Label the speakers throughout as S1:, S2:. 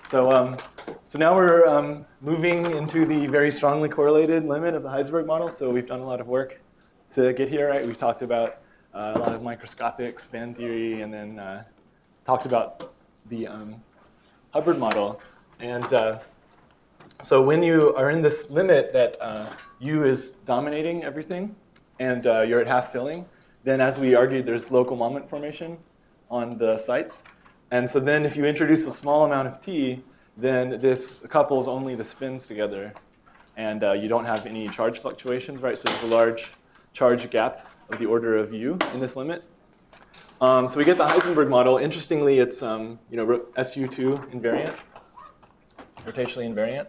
S1: So now we're moving into the very strongly correlated limit of the Heisenberg model. So we've done a lot of work to get here, right? We've talked about a lot of microscopic span theory, and then talked about the Hubbard model. And so when you are in this limit that U is dominating everything, and you're at half filling, then as we argued, there's local moment formation on the sites. And so then if you introduce a small amount of T, then this couples only the spins together. And you don't have any charge fluctuations, right? So there's a large charge gap of the order of U in this limit. So we get the Heisenberg model. Interestingly, it's SU2 invariant, rotationally invariant.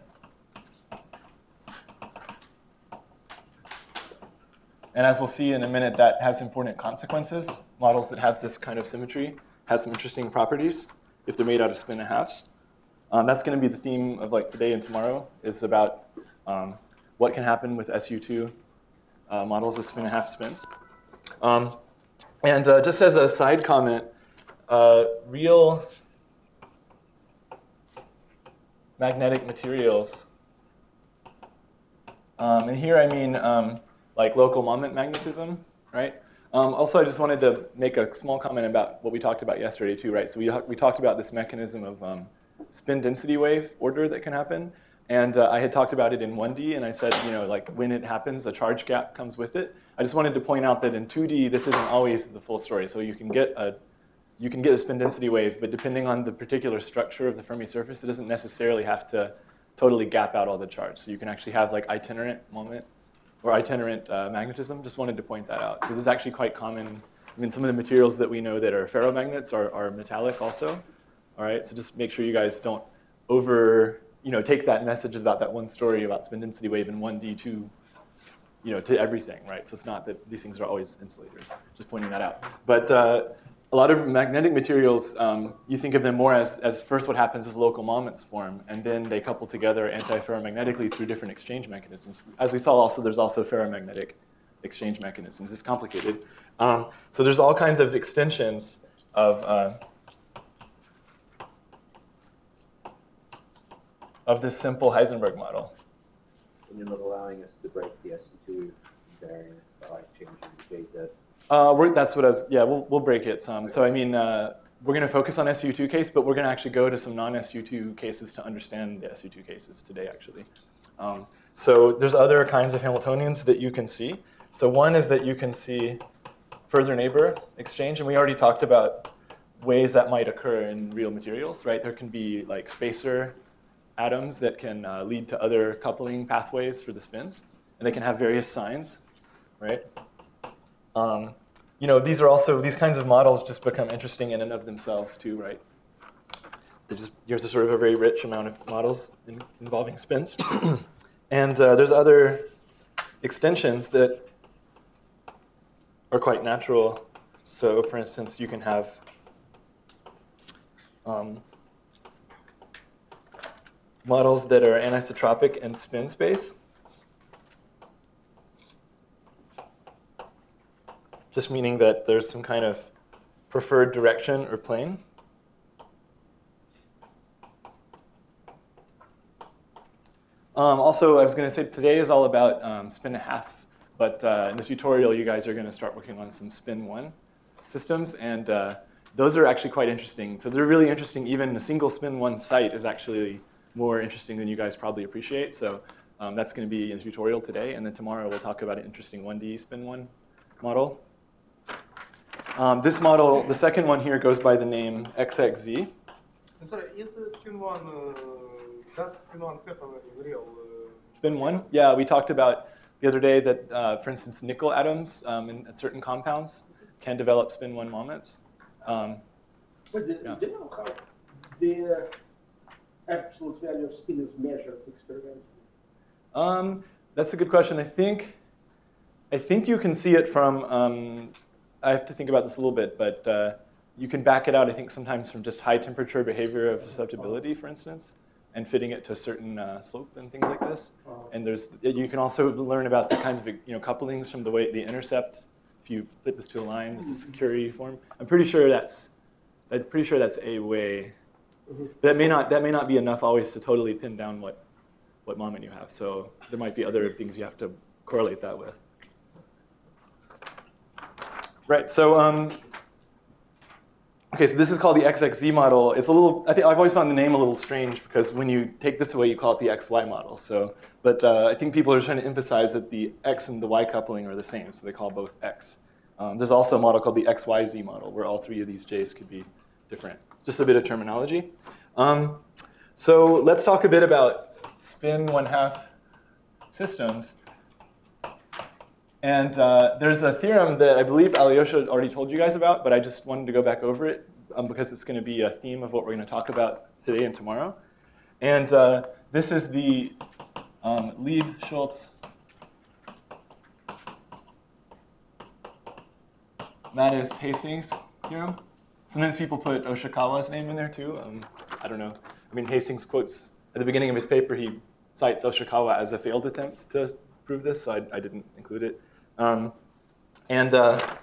S1: And as we'll see in a minute, that has important consequences. Models that have this kind of symmetry have some interesting properties if they're made out of spin and halves. That's going to be the theme of like today and tomorrow, is about what can happen with SU2 models with spin and half spins. And just as a side comment, real magnetic materials, and here I mean like local moment magnetism, right? Also, I just wanted to make a small comment about what we talked about yesterday too, right? So we talked about this mechanism of spin density wave order that can happen. And I had talked about it in 1D, and I said, like when it happens, a charge gap comes with it. I just wanted to point out that in 2D, this isn't always the full story. So you can get a spin density wave, but depending on the particular structure of the Fermi surface, it doesn't necessarily have to totally gap out all the charge. So you can actually have like itinerant moment or itinerant magnetism. Just wanted to point that out. So this is actually quite common. I mean, some of the materials that we know that are ferromagnets are metallic also. All right, so just make sure you guys don't take that message about that one story about spin density wave in 1D to everything, right? So it's not that these things are always insulators. Just pointing that out. But a lot of magnetic materials, you think of them more as first what happens is local moments form, and then they couple together antiferromagnetically through different exchange mechanisms. As we saw also, there's also ferromagnetic exchange mechanisms. It's complicated. So there's all kinds of extensions of this simple Heisenberg model.
S2: And you're not allowing us to break the SU2 variance by changing the JZ?
S1: That's what I was, yeah, we'll break it some. So I mean, we're going to focus on SU2 case, but we're going to actually go to some non-SU2 cases to understand the SU2 cases today, actually. So there's other kinds of Hamiltonians that you can see. So one is that you can see further neighbor exchange, and we already talked about ways that might occur in real materials, right? There can be like spacer atoms that can lead to other coupling pathways for the spins, and they can have various signs, right? These kinds of models just become interesting in and of themselves too, right? There's sort of a very rich amount of models involving spins. And there's other extensions that are quite natural. So for instance, you can have models that are anisotropic in spin space. Just meaning that there's some kind of preferred direction or plane. Also, I was going to say today is all about spin and half, but in the tutorial, you guys are going to start working on some spin 1 systems, and those are actually quite interesting. So they're really interesting. Even a single spin 1 site is actually more interesting than you guys probably appreciate. So that's going to be in the tutorial today, and then tomorrow we'll talk about an interesting 1D spin 1 model. This model, the second one here, goes by the name XXZ.
S3: Sorry, is spin 1, does spin 1 happen in real?
S1: Spin 1? Yeah, we talked about the other day that, for instance, nickel atoms in certain compounds can develop spin 1 moments.
S4: But do you know how the absolute value of spin is measured experimentally?
S1: That's a good question. I think you can see it from, I have to think about this a little bit, but you can back it out, I think, sometimes from just high temperature behavior of susceptibility, for instance, and fitting it to a certain slope and things like this. And you can also learn about the kinds of couplings from the way the intercept. If you flip this to a line, this is Curie form. I'm pretty sure that's a way That may not be enough always to totally pin down what moment you have. So there might be other things you have to correlate that with. Right. So okay. So this is called the XXZ model. It's a little. I've always found the name a little strange because when you take this away, you call it the XY model. So, but I think people are trying to emphasize that the X and the Y coupling are the same. So they call both X. There's also a model called the XYZ model where all three of these J's could be different. Just a bit of terminology. So let's talk a bit about spin 1/2 systems. And there's a theorem that I believe Alyosha already told you guys about, but I just wanted to go back over it because it's going to be a theme of what we're going to talk about today and tomorrow. And this is the Lieb-Schultz Mattis-Hastings theorem. Sometimes people put Oshikawa's name in there too. I don't know. I mean, Hastings quotes at the beginning of his paper, he cites Oshikawa as a failed attempt to prove this, so I didn't include it. The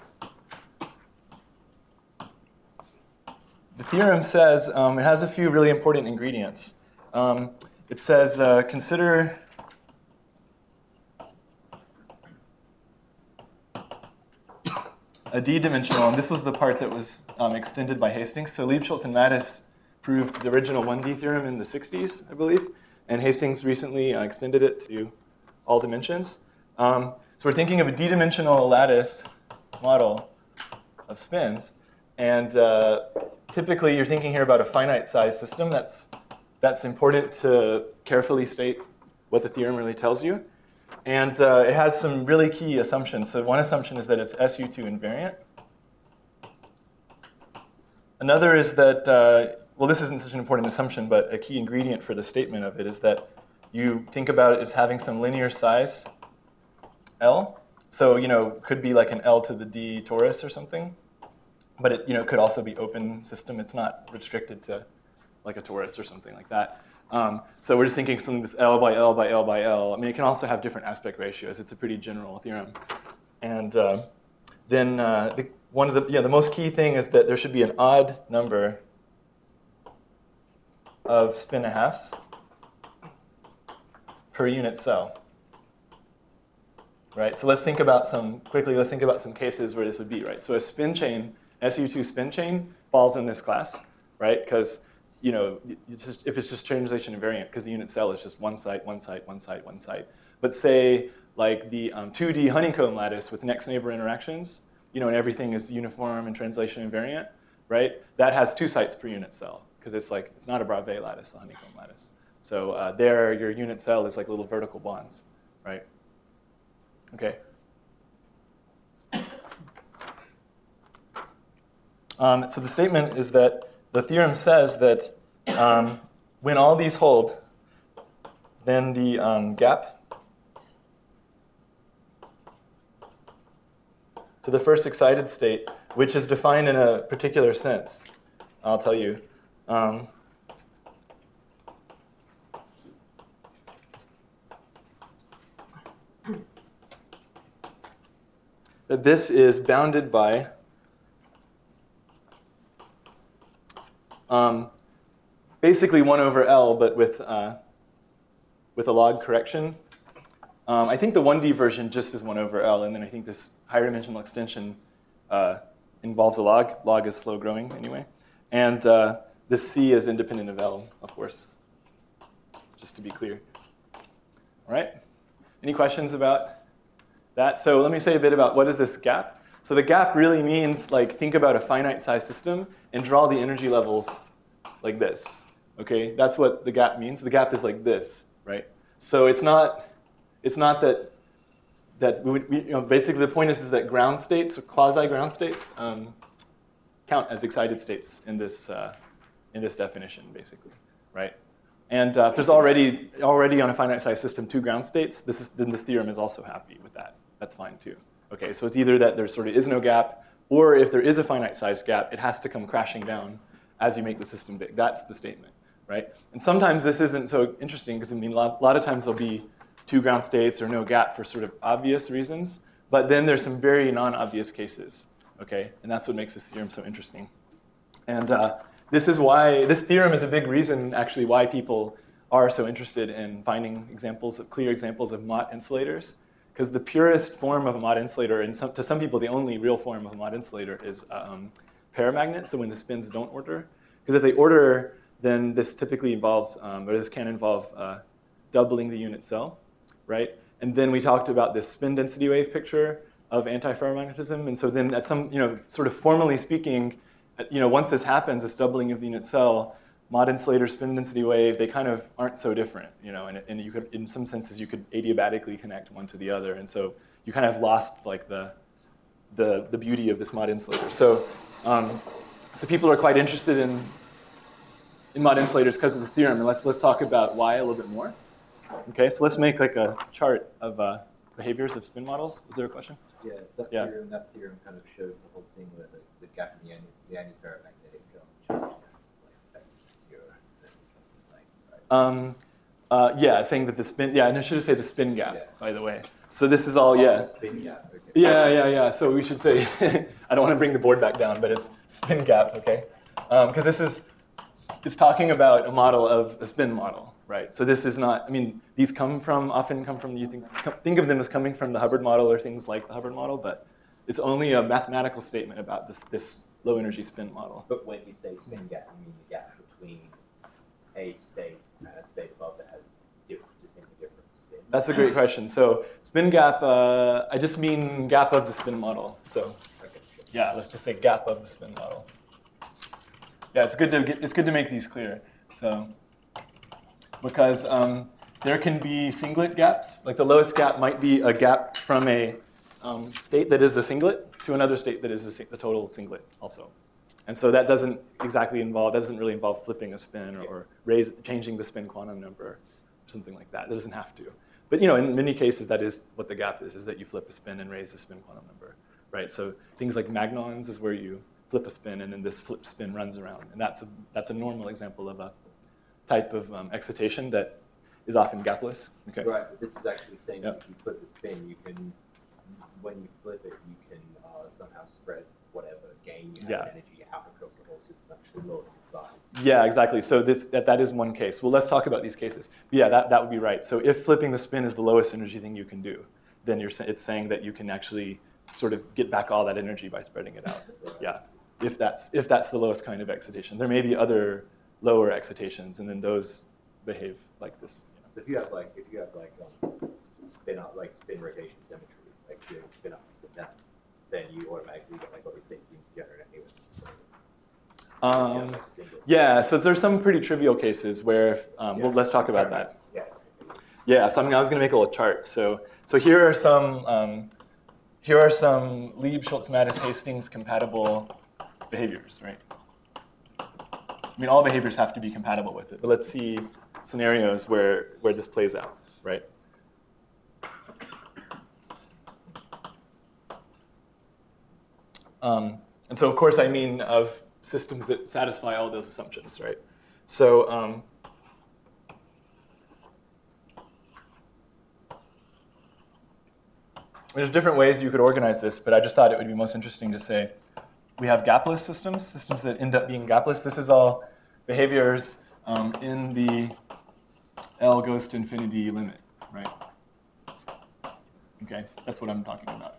S1: theorem says, it has a few really important ingredients. It says, consider a d-dimensional, and this was the part that was extended by Hastings. So Lieb-Schultz and Mattis proved the original 1D theorem in the 60s, I believe, and Hastings recently extended it to all dimensions. So we're thinking of a d-dimensional lattice model of spins, and typically you're thinking here about a finite size system. That's important to carefully state what the theorem really tells you. And it has some really key assumptions. So one assumption is that it's SU2 invariant. Another is that, well, this isn't such an important assumption, but a key ingredient for the statement of it is that you think about it as having some linear size L. So, could be like an L to the D torus or something. But it, could also be open system. It's not restricted to like a torus or something like that. So we're just thinking something that's L by L by L by L. I mean, it can also have different aspect ratios. It's a pretty general theorem. And then one of the most key thing is that there should be an odd number of spin-1/2s per unit cell. Right? So let's think about some cases where this would be, right? So a spin chain, SU2 spin chain, falls in this class, right? Because if it's just translation invariant, because the unit cell is just one site, one site, one site, one site. But say like the 2D honeycomb lattice with next neighbor interactions, and everything is uniform and translation invariant, right? That has 2 sites per unit cell, because it's not a Bravais lattice, the honeycomb lattice. So there, your unit cell is like little vertical bonds, right? Okay. So the statement is that the theorem says that when all these hold, then the gap to the first excited state, which is defined in a particular sense, I'll tell you. That this is bounded by basically 1 over L, but with a log correction. I think the 1D version just is 1 over L, and then I think this higher dimensional extension involves a log. Log is slow growing anyway. And this C is independent of L, of course, just to be clear. All right? Any questions about that? So let me say a bit about what is this gap. So the gap really means, think about a finite size system and draw the energy levels like this. Okay, that's what the gap means. The gap is like this, right? So it's not that we basically the point is that ground states or quasi-ground states count as excited states in this definition, basically, right? And if there's already on a finite size system 2 ground states, then this theorem is also happy with that. That's fine too. Okay, so it's either that there sort of is no gap, or if there is a finite size gap, it has to come crashing down as you make the system big. That's the statement, right? And sometimes this isn't so interesting because a lot of times there'll be 2 ground states or no gap for sort of obvious reasons, but then there's some very non-obvious cases, okay? And that's what makes this theorem so interesting. And this is why, this theorem is a big reason, actually, why people are so interested in finding examples, clear examples of Mott insulators. Because the purest form of a Mott insulator, and to some people, the only real form of a Mott insulator is paramagnet, so when the spins don't order. Because if they order, then this typically involves, or this can involve doubling the unit cell, right? And then we talked about this spin density wave picture of antiferromagnetism. And so then at some, sort of formally speaking, once this happens, this doubling of the unit cell, Mott insulator, spin density wave, they kind of aren't so different, and you could, in some senses, you could adiabatically connect one to the other. And so you kind of lost like the beauty of this Mott insulator. So, so people are quite interested in Mott insulators because of this theorem. And let's talk about why a little bit more. Okay, so let's make like a chart of behaviors of spin models. Is there a question?
S2: Yeah, so that theorem kind of shows the whole thing where the gap in the antiparamagnetic charge
S1: yeah, saying that the spin, and I should have said the spin gap, by the way. So this is all,
S2: the spin gap, okay.
S1: Yeah. So we should say, I don't want to bring the board back down, but it's spin gap, okay? Because it's talking about a model of a spin model, right? So this is not, these often come from, you think of them as coming from the Hubbard model or things like the Hubbard model, but it's only a mathematical statement about this low energy spin model.
S2: But when you say spin gap, you mean the gap between a state and a state above that has distinctly different spin?
S1: That's a great question. So spin gap, I just mean gap of the spin model. So
S2: Okay, sure.
S1: yeah, let's just say gap of the spin model. Yeah, it's good to make these clear. So because there can be singlet gaps. Like the lowest gap might be a gap from a state that is a singlet to another state that is the total singlet also. And so that doesn't really involve flipping a spin or changing the spin quantum number or something like that. It doesn't have to. But in many cases, that is what the gap is that you flip a spin and raise the spin quantum number, right? So things like magnons is where you flip a spin and then this flip spin runs around. And that's a normal example of a type of excitation that is often gapless. Okay.
S2: Right, but this is actually saying
S1: Yep.
S2: that if you flip the spin, you can, when you flip it, you can somehow spread whatever gain you have in energy out across the whole system, actually lower the size.
S1: Yeah, exactly. So that is one case. Well, let's talk about these cases. But yeah, that would be right. So if flipping the spin is the lowest energy thing you can do, then it's saying that you can actually sort of get back all that energy by spreading it out. Yeah, if that's the lowest kind of excitation. There may be other lower excitations, and then those behave like this.
S2: So if you have spin up, like spin rotation symmetry, like you spin up, spin down, then you automatically get like all these states being generated anyway. So
S1: yeah, so there's some pretty trivial cases where, well, let's talk about that. Yeah, so I was going to make a little chart. So here are some Lieb, Schultz, Mattis, Hastings compatible behaviors, right? All behaviors have to be compatible with it, but let's see scenarios where this plays out, right? And so, of course, I mean of systems that satisfy all those assumptions, right? So there's different ways you could organize this, but I just thought it would be most interesting to say we have gapless systems that end up being gapless. This is all behaviors in the L goes to infinity limit, right? Okay, that's what I'm talking about.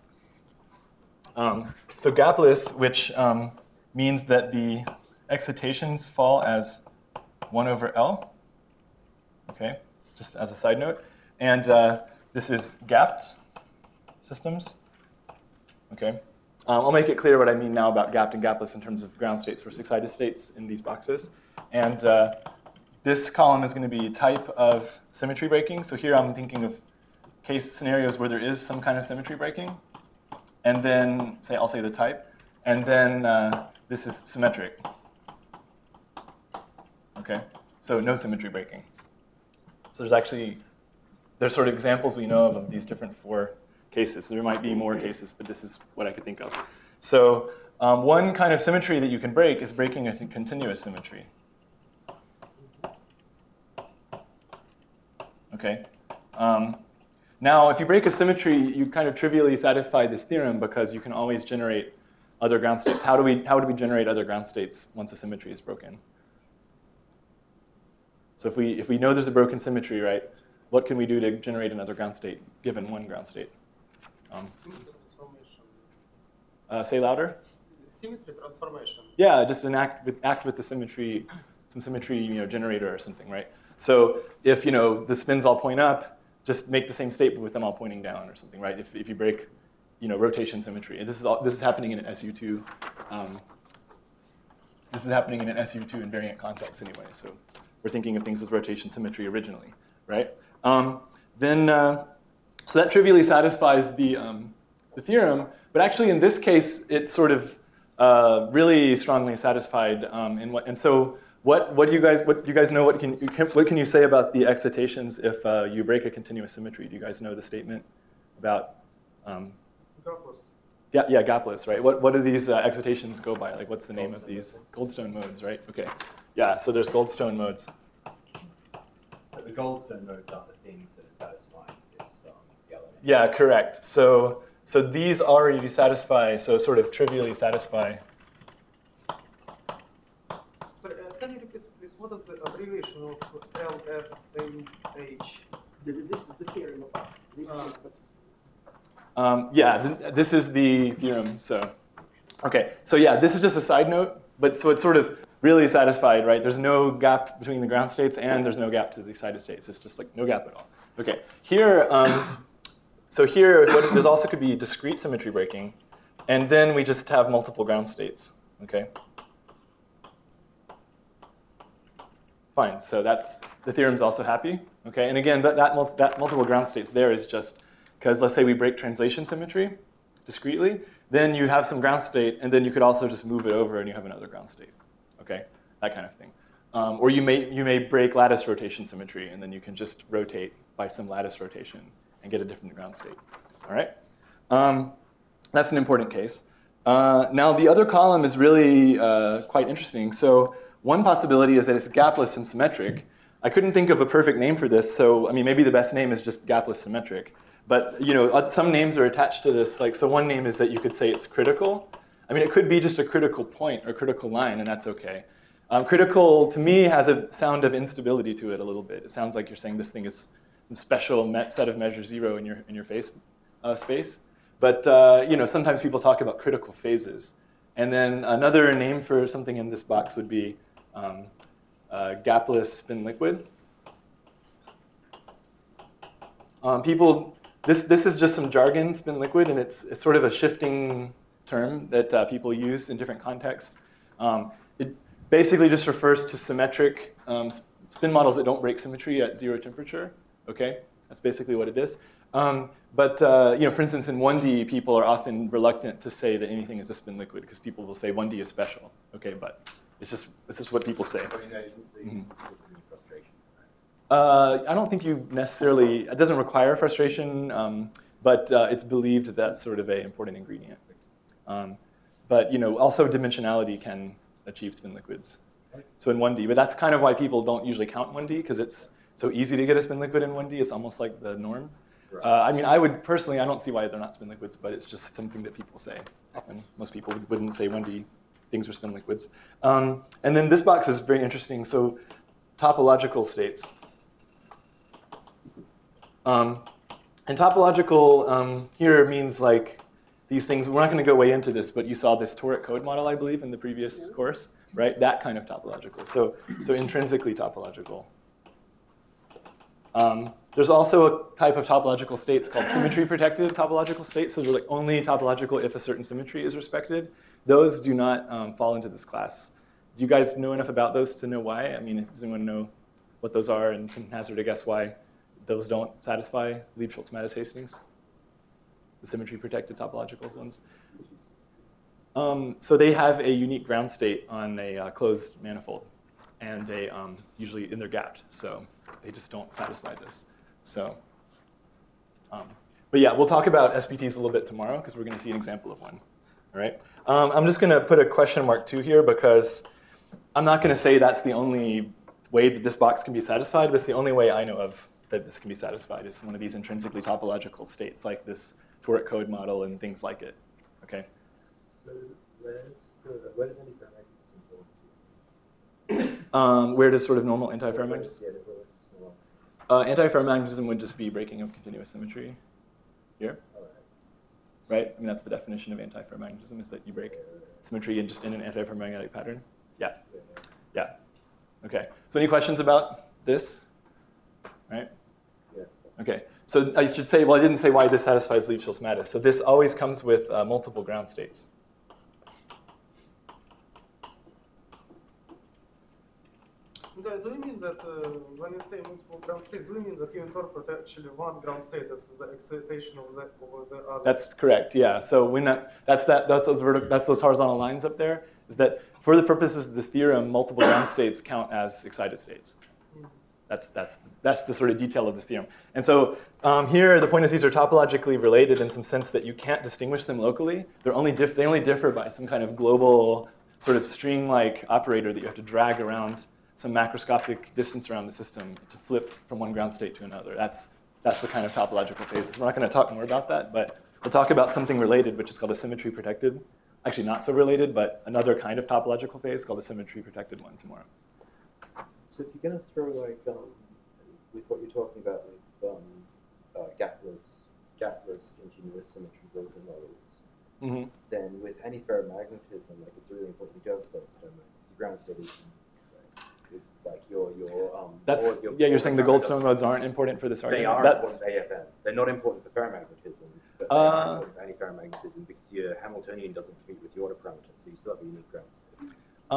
S1: So gapless, which means that the excitations fall as 1 over L, okay, just as a side note. And this is gapped systems, okay. I'll make it clear what I mean now about gapped and gapless in terms of ground states versus excited states in these boxes. And this column is going to be type of symmetry breaking. So here I'm thinking of case scenarios where there is some kind of symmetry breaking. And then I'll say the type. And then this is symmetric. Okay, so no symmetry breaking. So there's sort of examples we know of these different 4 cases. So there might be more cases, but this is what I could think of. So one kind of symmetry that you can break is breaking a continuous symmetry. Okay. Now, if you break a symmetry, you kind of trivially satisfy this theorem because you can always generate other ground states. How do we generate other ground states once a symmetry is broken? So if we know there's a broken symmetry, right, what can we do to generate another ground state given one ground state?
S3: Symmetry transformation.
S1: Say louder.
S3: Symmetry transformation.
S1: Yeah, just act with the symmetry, some symmetry generator or something, right? So if the spins all point up, just make the same state but with them all pointing down or something, right? If you break rotation symmetry, and this is happening in an SU2. This is happening in an SU2 invariant context anyway. So we're thinking of things as rotation symmetry originally, right? So that trivially satisfies the theorem, but actually in this case it sort of really strongly satisfied. What do you guys know? What can you say about the excitations if you break a continuous symmetry? Do you guys know the statement about?
S3: Gapless.
S1: Yeah, gapless, right? What do these excitations go by? Like, what's the name of these? Goldstone modes, right? Okay. Yeah, so there's Goldstone modes.
S2: But the Goldstone modes are the things that are satisfying this yellow.
S1: Yeah, correct. So these already do satisfy, so sort of trivially satisfy.
S3: Sorry, can you repeat, please? What is the abbreviation of LSAH?
S4: This is the theorem of
S1: This is the theorem. So, okay. So yeah, this is just a side note, but so it's sort of really satisfied, right? There's no gap between the ground states, and there's no gap to the excited states. It's just like no gap at all. Okay. Here, so here, there's also could be discrete symmetry breaking, and then we just have multiple ground states. Okay. Fine. So that's the theorem's also happy. Okay. And again, that multiple ground states there is just because let's say we break translation symmetry discretely, then you have some ground state, and then you could also just move it over and you have another ground state. Okay, that kind of thing. Or you may break lattice rotation symmetry, and then you can just rotate by some lattice rotation and get a different ground state. All right, that's an important case. Now the other column is really quite interesting. So one possibility is that it's gapless and symmetric. I couldn't think of a perfect name for this, so I mean maybe the best name is just gapless symmetric. But some names are attached to this. Like, so one name is that you could say it's critical. I mean, it could be just a critical point or critical line, and that's okay. Critical, to me, has a sound of instability to it a little bit. It sounds like you're saying this thing is some special set of measure zero in your phase space. But sometimes people talk about critical phases. And then another name for something in this box would be gapless spin liquid. This is just some jargon, spin liquid, and it's sort of a shifting term that people use in different contexts. It basically just refers to symmetric spin models that don't break symmetry at zero temperature. Okay, that's basically what it is. For instance, in 1D, people are often reluctant to say that anything is a spin liquid because people will say 1D is special. Okay, but it's just what people say. I don't think you necessarily, it doesn't require frustration, but it's believed that that's sort of an important ingredient. But also dimensionality can achieve spin liquids. So in 1D, but that's kind of why people don't usually count 1D, because it's so easy to get a spin liquid in 1D. It's almost like the norm. I mean, I don't see why they're not spin liquids, but it's just something that people say. Often, most people wouldn't say 1D things are spin liquids. And then this box is very interesting. So topological states. And topological here means like these things. We're not going to go way into this, but you saw this toric code model, I believe, in the previous course, right? That kind of topological. So intrinsically topological. There's also a type of topological states called symmetry-protected topological states. So they're like only topological if a certain symmetry is respected. Those do not fall into this class. Do you guys know enough about those to know why? I mean, does anyone know what those are and can hazard a guess why those don't satisfy Lieb-Schultz-Mattis-Hastings? The symmetry-protected topological ones. So they have a unique ground state on a closed manifold, and they usually they're gapped, so they just don't satisfy this. So, but yeah, we'll talk about SPTs a little bit tomorrow because we're going to see an example of one. All right. I'm just going to put a question mark 2 here because I'm not going to say that's the only way that this box can be satisfied, but it's the only way I know of that this can be satisfied is one of these intrinsically topological states like this toric code model and things like it. Okay.
S2: So Where does antiferromagnetism fall into?
S1: Where does sort of normal antiferromagnetism?
S2: Yeah, well,
S1: Antiferromagnetism would just be breaking of continuous symmetry here, right? I mean, that's the definition of antiferromagnetism, is that you break symmetry and just in an antiferromagnetic pattern. Yeah. Yeah. Okay. So any questions about this? Right?
S2: Yeah.
S1: Okay. So I should say, well, I didn't say why this satisfies Lieb-Schultz-Mattis. So this always comes with multiple ground states.
S3: Do you mean that when you say multiple ground state, do you mean that you interpret actually one ground state as the excitation of the other?
S1: That's correct. Yeah. So when that's those horizontal lines up there. Is that for the purposes of this theorem, multiple ground states count as excited states. That's the sort of detail of this theorem. And so here, the point is these are topologically related in some sense that you can't distinguish them locally. They only differ by some kind of global sort of string-like operator that you have to drag around some macroscopic distance around the system to flip from one ground state to another. That's the kind of topological phase. We're not going to talk more about that, but we'll talk about something related, which is called a symmetry-protected. Actually, not so related, but another kind of topological phase called a symmetry-protected one tomorrow.
S2: So if you're going to throw like with what you're talking about with gapless continuous symmetry broken models, then with antiferromagnetism, like it's really important you don't Goldstone modes because the ground state is it's like your
S1: you're saying the Goldstone modes aren't important for this argument?
S2: They are important for AFM. They're not important for ferromagnetism, but they are important for antiferromagnetism because your Hamiltonian doesn't compete with the order parameter, so you still have a unique ground state.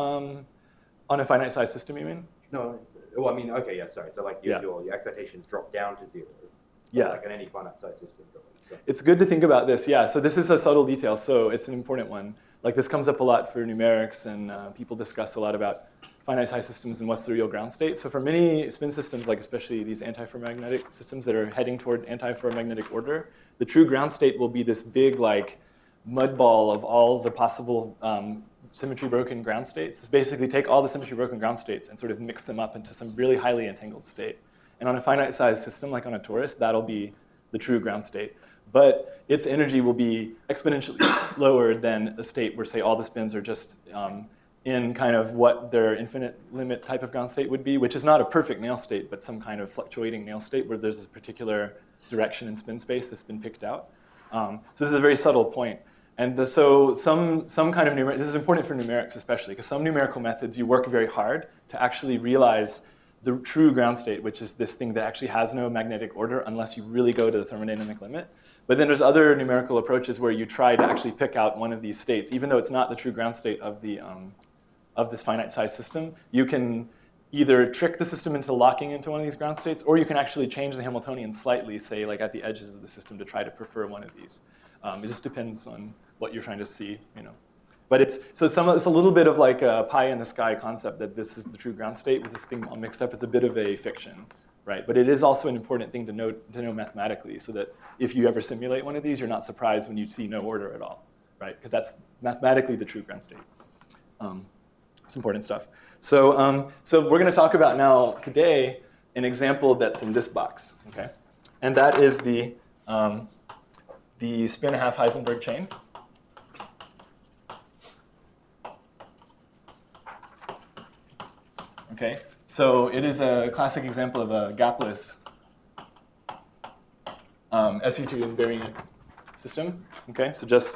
S1: On a finite size system, you mean?
S2: No, well, I mean, okay, yeah, sorry. So like your excitations drop down to 0.
S1: Yeah.
S2: Like in any finite size system. So.
S1: It's good to think about this, yeah. So this is a subtle detail, so it's an important one. Like this comes up a lot for numerics, and people discuss a lot about finite size systems and what's the real ground state. So for many spin systems, like especially these antiferromagnetic systems that are heading toward antiferromagnetic order, the true ground state will be this big like mud ball of all the possible symmetry broken ground states. It's basically take all the symmetry broken ground states and sort of mix them up into some really highly entangled state. And on a finite size system, like on a torus, that'll be the true ground state. But its energy will be exponentially lower than a state where, say, all the spins are just in kind of what their infinite limit type of ground state would be, which is not a perfect Nail state, but some kind of fluctuating Nail state where there's a particular direction in spin space that's been picked out. So this is a very subtle point. And so some kind of this is important for numerics especially, because some numerical methods you work very hard to actually realize the true ground state, which is this thing that actually has no magnetic order unless you really go to the thermodynamic limit. But then there's other numerical approaches where you try to actually pick out one of these states, even though it's not the true ground state of the of this finite size system. You can either trick the system into locking into one of these ground states, or you can actually change the Hamiltonian slightly, say like at the edges of the system, to try to prefer one of these. It just depends on what you're trying to see, you know. But it's a little bit of like a pie in the sky concept that this is the true ground state with this thing all mixed up. It's a bit of a fiction, right? But it is also an important thing to know mathematically, so that if you ever simulate one of these, you're not surprised when you see no order at all, right? Because that's mathematically the true ground state. It's important stuff. So we're going to talk about now today an example that's in this box, okay? And that is the spin-half Heisenberg chain. Okay, so it is a classic example of a gapless SU2 invariant system. Okay, so just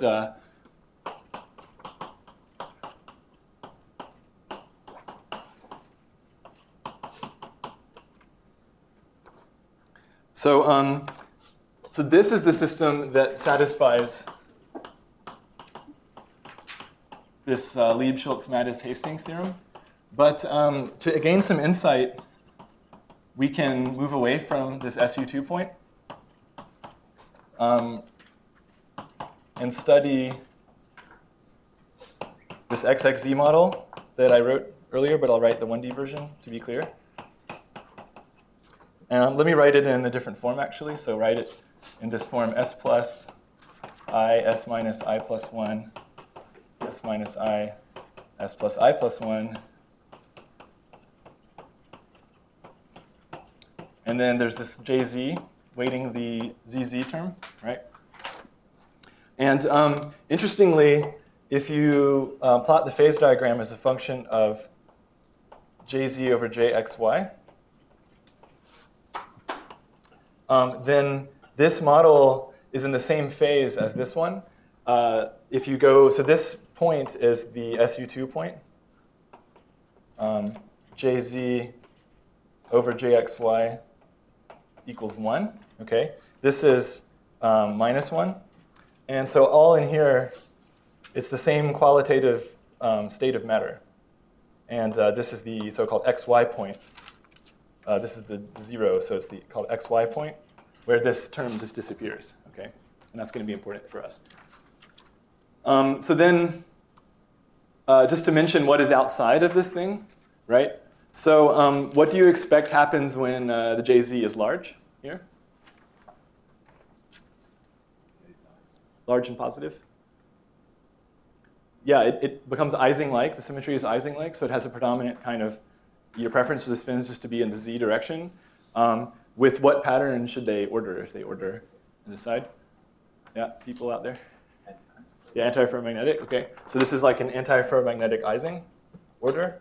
S1: so this is the system that satisfies this Lieb-Schultz-Mattis-Hastings theorem. But to gain some insight, we can move away from this SU2 point and study this XXZ model that I wrote earlier, but I'll write the 1D version to be clear. Let me write it in a different form, actually. So write it in this form: S plus I, S minus I plus 1, S minus I, S plus I plus 1. And then there's this JZ weighting the ZZ term, right? And interestingly, if you plot the phase diagram as a function of jz over jxy, then this model is in the same phase as this one. If you go, so this point is the SU2 point. Jz over jxy equals 1. Okay, this is -1. And so all in here, it's the same qualitative state of matter. And this is the so-called xy point. This is the 0, so it's called xy point, where this term just disappears. Okay, and that's going to be important for us. So then, just to mention what is outside of this thing, right? So what do you expect happens when the Jz is large here? Large and positive? Yeah, it becomes Ising-like. The symmetry is Ising-like, so it has a predominant kind of, your preference for the spins just to be in the z direction. With what pattern should they order if they order on this side? Yeah, people out there? Yeah, antiferromagnetic, okay. So this is like an antiferromagnetic Ising order.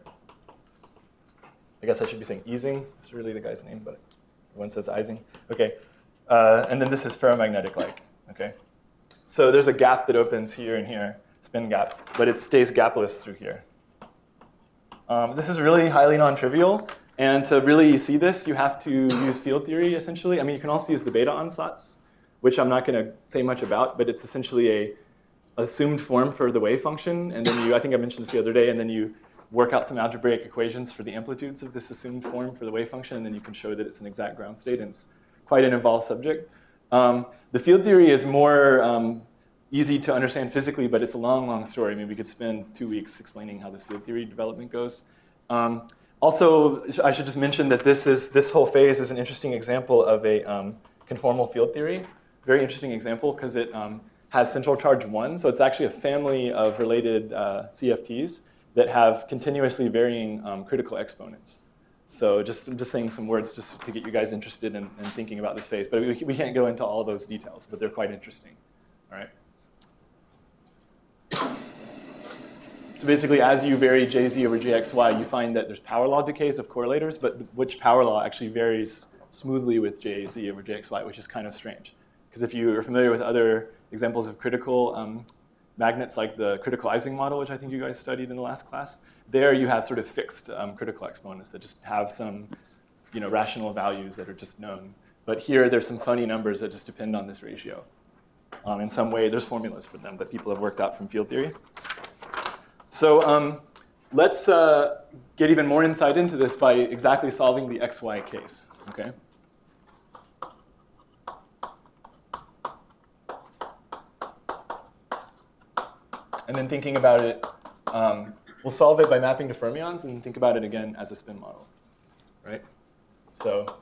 S1: I guess I should be saying Ising. That's really the guy's name, but everyone says Ising. Okay, and then this is ferromagnetic-like, okay. So there's a gap that opens here and here, spin gap, but it stays gapless through here. This is really highly non-trivial, and to really see this, you have to use field theory, essentially. I mean, you can also use the beta ansatz, which I'm not going to say much about, but it's essentially a assumed form for the wave function, and then I think I mentioned this the other day, and then you work out some algebraic equations for the amplitudes of this assumed form for the wave function, and then you can show that it's an exact ground state, and it's quite an involved subject. The field theory is more easy to understand physically, but it's a long, long story. I mean, we could spend 2 weeks explaining how this field theory development goes. Also, I should just mention that this whole phase is an interesting example of a conformal field theory. Very interesting example because it has central charge 1, so it's actually a family of related CFTs that have continuously varying critical exponents. So I'm just saying some words just to get you guys interested in thinking about this phase. But we can't go into all those details, but they're quite interesting. All right. So basically, as you vary Jz over Jxy, you find that there's power law decays of correlators, but which power law actually varies smoothly with Jz over Jxy, which is kind of strange. Because if you are familiar with other examples of critical magnets, like the critical Ising model, which I think you guys studied in the last class, there you have sort of fixed critical exponents that just have some rational values that are just known. But here, there's some funny numbers that just depend on this ratio. In some way, there's formulas for them that people have worked out from field theory. So let's get even more insight into this by exactly solving the XY case. Okay. And then thinking about it, we'll solve it by mapping to fermions and think about it again as a spin model, right? So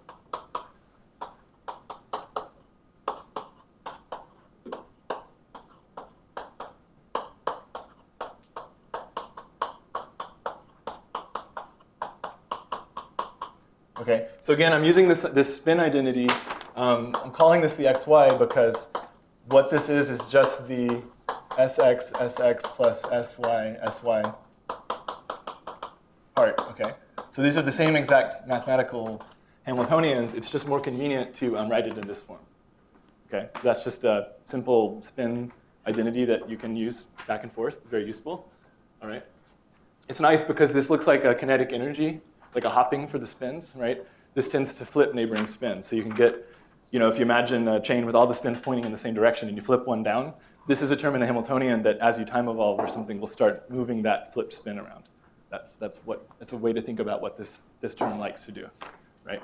S1: okay, so again, I'm using this spin identity. I'm calling this the XY because what this is just the Sx, Sx plus Sy, Sy part, okay? So these are the same exact mathematical Hamiltonians. It's just more convenient to write it in this form, okay? So that's just a simple spin identity that you can use back and forth, very useful, all right? It's nice because this looks like a kinetic energy, like a hopping for the spins, right? This tends to flip neighboring spins. So you can get, if you imagine a chain with all the spins pointing in the same direction and you flip one down, this is a term in the Hamiltonian that as you time evolve or something will start moving that flipped spin around. That's a way to think about what this term likes to do, right?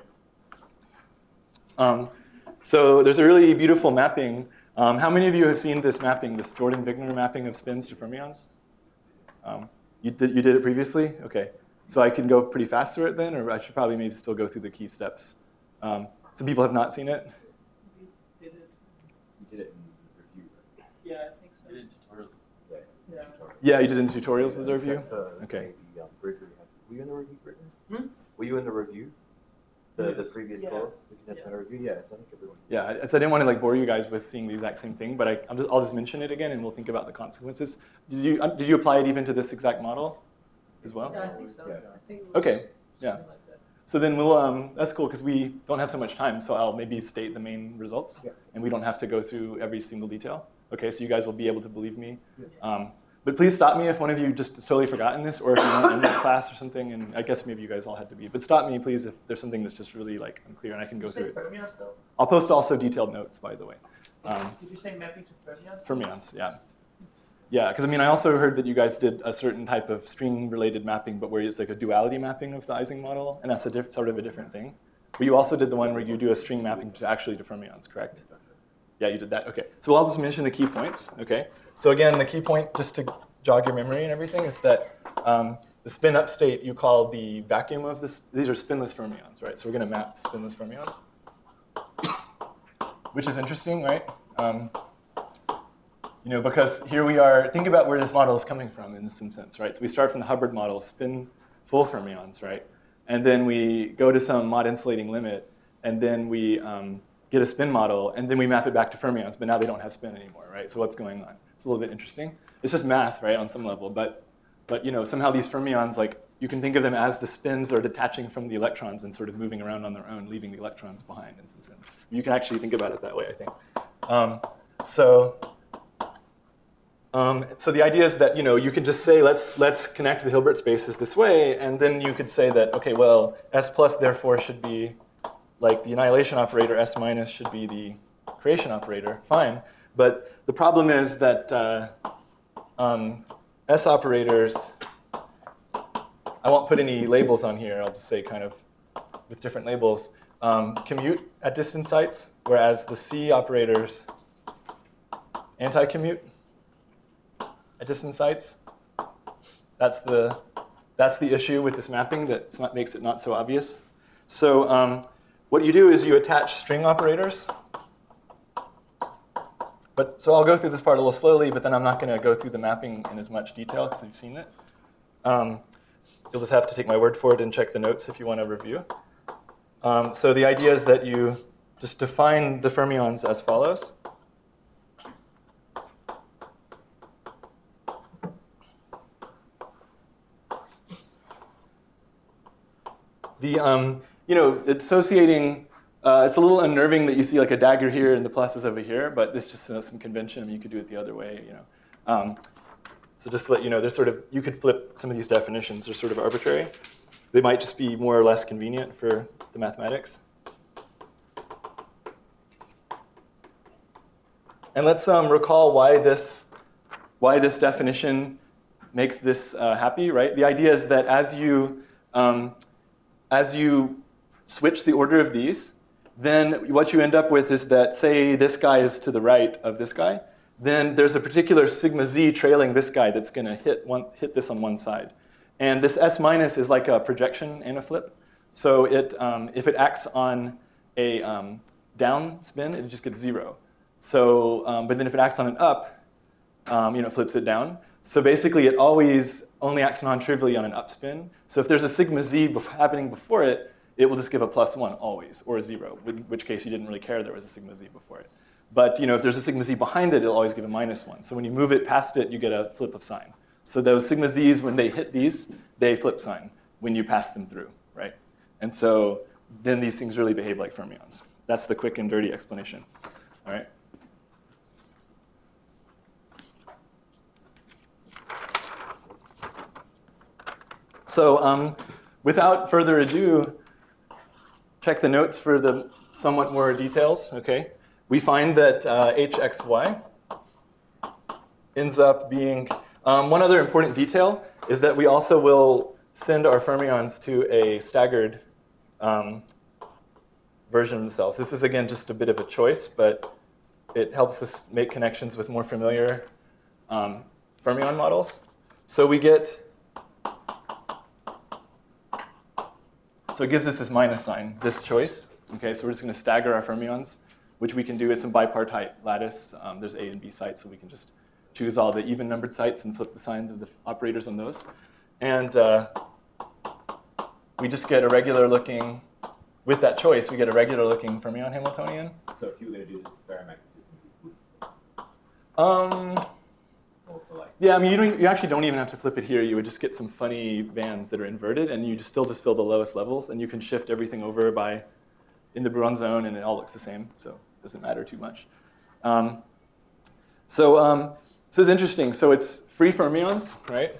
S1: So there's a really beautiful mapping. How many of you have seen this mapping, this Jordan-Wigner mapping of spins to fermions? You did it previously? Okay. So I can go pretty fast through it then, or I should probably maybe still go through the key steps. Some people have not seen it?
S2: You did it in review, right?
S4: Yeah, I think so.
S2: You did tutorials.
S4: Yeah.
S1: Yeah, you did in tutorials of the review?
S2: Except,
S1: Okay.
S2: Gregory were you in the review, Gregory? Were you in the review? the previous course, the condensed matter review. Yes, I think everyone.
S1: Yeah, so I didn't want to like bore you guys with seeing the exact same thing, but I'll just mention it again, and we'll think about the consequences. Did you apply it even to this exact model as well?
S5: Yeah, I think so.
S2: Yeah.
S5: I think
S1: Okay. Yeah.
S5: something like that.
S1: So then we'll, that's cool because we don't have so much time, so I'll maybe state the main results,
S2: Yeah.
S1: and we don't have to go through every single detail. Okay, so you guys will be able to believe me. But please stop me if one of you just has totally forgotten this, or if you're not in this class or something, and I guess maybe you guys all had to be. But stop me, please, if there's something that's just really like unclear, and I can go through it.
S5: Fermions, though?
S1: I'll post also detailed notes, by the way.
S5: Did you say mapping to fermions?
S1: Fermions, yeah. Yeah, because I mean, I also heard that you guys did a certain type of string-related mapping, but where it's like a duality mapping of the Ising model, and that's sort of a different thing. But you also did the one where you do a string mapping to actually to fermions, correct? Yeah, you did that. Okay. So I'll just mention the key points. Okay. So again, the key point, just to jog your memory and everything, is that the spin-up state you call the vacuum of this. These are spinless fermions, right? So we're going to map spinless fermions, which is interesting, right? You know, because here we are. Think about where this model is coming from in some sense, right? So we start from the Hubbard model, spin full fermions, right? And then we go to some mod insulating limit, and then we get a spin model, and then we map it back to fermions, but now they don't have spin anymore, right? So what's going on? It's a little bit interesting. It's just math, right, on some level, but you know, somehow these fermions, like, you can think of them as the spins that are detaching from the electrons and sort of moving around on their own, leaving the electrons behind in some sense. You can actually think about it that way, I think. So the idea is that, you know, you can just say, let's connect the Hilbert spaces this way, and then you could say that, okay, well, S plus therefore should be like the annihilation operator, S minus should be the creation operator, fine. But the problem is that S operators, I won't put any labels on here, I'll just say kind of with different labels, commute at distant sites, whereas the C operators anti-commute at distant sites. That's the issue with this mapping that makes it not so obvious. So what you do is you attach string operators. So I'll go through this part a little slowly, but then I'm not going to go through the mapping in as much detail because you've seen it. You'll just have to take my word for it and check the notes if you want to review. So the idea is that you just define the fermions as follows. You know, associating, it's a little unnerving that you see like a dagger here and the pluses over here, but it's just some convention. I mean, you could do it the other way, you know. So just to let you know, there's sort of, you could flip some of these definitions. They're sort of arbitrary. They might just be more or less convenient for the mathematics. And let's recall why this definition makes this happy, right? The idea is that as you switch the order of these, then what you end up with is that, say this guy is to the right of this guy, then there's a particular sigma z trailing this guy that's going to hit this on one side. And this S minus is like a projection and a flip. So if it acts on a down spin, it just gets 0. So, but then if it acts on an up, you know, it flips it down. So basically, it always only acts non-trivially on an up spin. So if there's a sigma z happening before it, it will just give a +1 always, or a 0, in which case you didn't really care there was a sigma z before it. But you know, if there's a sigma z behind it, it'll always give a -1. So when you move it past it, you get a flip of sign. So those sigma z's, when they hit these, they flip sign when you pass them through, right? And so then these things really behave like fermions. That's the quick and dirty explanation, all right? So without further ado, check the notes for the somewhat more details, okay? We find that HXY ends up being, one other important detail is that we also will send our fermions to a staggered version of themselves. This is, again, just a bit of a choice, but it helps us make connections with more familiar fermion models. So we get, so it gives us this minus sign, this choice. Okay, so we're just going to stagger our fermions, which we can do as some bipartite lattice. There's A and B sites, so we can just choose all the even numbered sites and flip the signs of the operators on those. And we just get a regular looking with that choice, we get a regular-looking fermion Hamiltonian.
S6: So if you were going to do this ferromagnetism, you would.
S1: Yeah, I mean, you actually don't even have to flip it here. You would just get some funny bands that are inverted, and you still just fill the lowest levels, and you can shift everything over in the Bron zone, and it all looks the same, so it doesn't matter too much. This is interesting. So it's free fermions, right?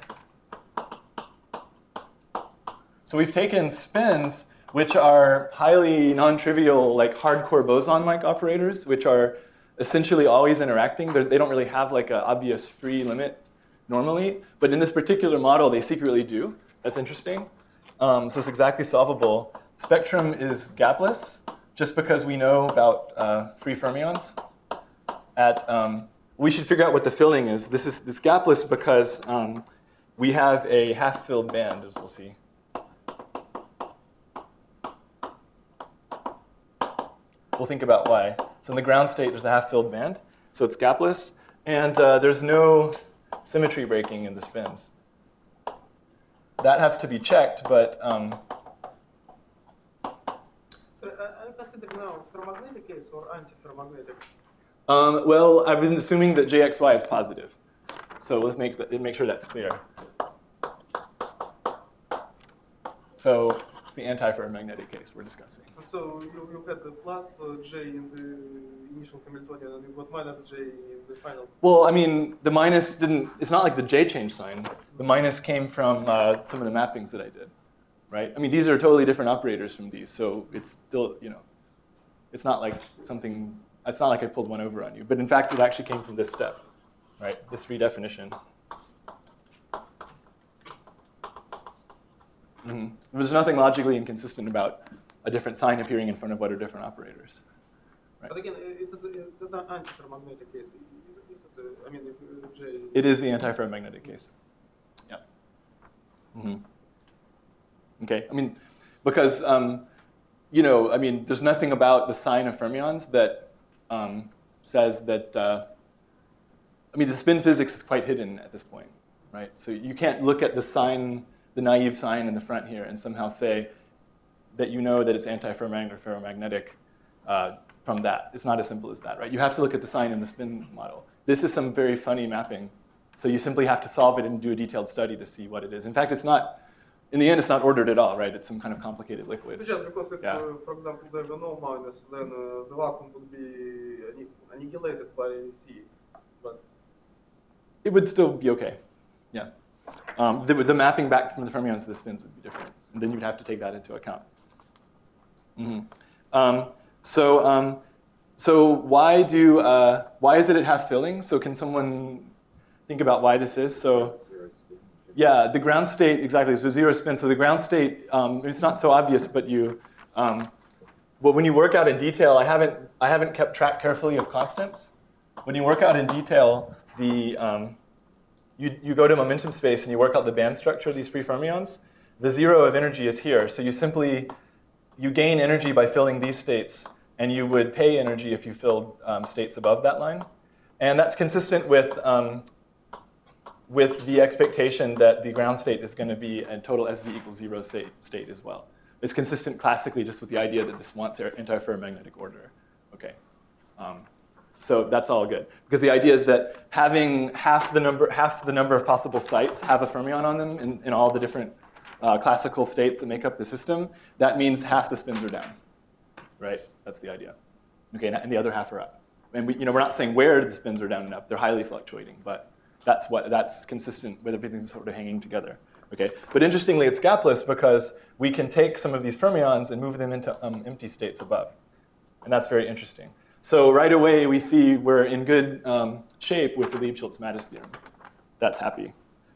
S1: So we've taken spins, which are highly non-trivial, like hardcore boson-like operators, which are essentially always interacting. They don't really have like an obvious free limit normally, but in this particular model, they secretly do. That's interesting. So it's exactly solvable. Spectrum is gapless, just because we know about free fermions. We should figure out what the filling is. This is gapless because we have a half-filled band, as we'll see. We'll think about why. So in the ground state, there's a half-filled band, so it's gapless, and there's no symmetry breaking in the spins. That has to be checked, but
S3: So I consider now ferromagnetic case or anti-ferromagnetic.
S1: well, I've been assuming that JXY is positive, so let's make sure that's clear. So it's the anti-ferromagnetic case we're discussing.
S3: And so you had the plus J in the initial Hamiltonian, and you got minus J in the final.
S1: Well, I mean, the minus didn't, it's not like the J changed sign. The minus came from some of the mappings that I did, right? I mean, these are totally different operators from these, so it's still, it's not like something, it's not like I pulled one over on you. But in fact, it actually came from this step, right? This redefinition. There's nothing logically inconsistent about a different sign appearing in front of what are different operators. Right.
S3: But again, it is an anti-ferromagnetic case. I mean, if J...
S1: It is the anti-ferromagnetic case. Yeah. Okay. I mean, because I mean, there's nothing about the sign of fermions that says that. I mean, the spin physics is quite hidden at this point, right? So you can't look at the sign, the naive sign in the front here, and somehow say that you know that it's anti-ferromagnetic or ferromagnetic from that. It's not as simple as that, right? You have to look at the sign in the spin model. This is some very funny mapping. So you simply have to solve it and do a detailed study to see what it is. In fact, it's not, in the end, it's not ordered at all, right? It's some kind of complicated liquid.
S3: Just because if, for example, there were no minus, then the vacuum would be annihilated by C. But
S1: it would still be okay, yeah. The mapping back from the fermions to the spins would be different. And then you'd have to take that into account. So why is it at half filling? So can someone think about why this is? So yeah, the ground state, exactly, so zero spin. So the ground state, it's not so obvious, but when you work out in detail, I haven't kept track carefully of constants. When you work out in detail, you go to momentum space and you work out the band structure of these free fermions. The zero of energy is here, so you gain energy by filling these states, and you would pay energy if you filled states above that line. And that's consistent with the expectation that the ground state is going to be a total SZ equals 0 state as well. It's consistent classically just with the idea that this wants anti-ferromagnetic order. Okay. So that's all good. Because the idea is that having half the number of possible sites have a fermion on them in all the different classical states that make up the system, that means half the spins are down, right? That's the idea. Okay, and the other half are up. And we're not saying where the spins are down and up. They're highly fluctuating, but that's consistent with everything sort of hanging together. Okay, but interestingly, it's gapless because we can take some of these fermions and move them into empty states above, and that's very interesting. So right away, we see we're in good shape with the Lieb-Schultz-Mattis theorem. That's happy.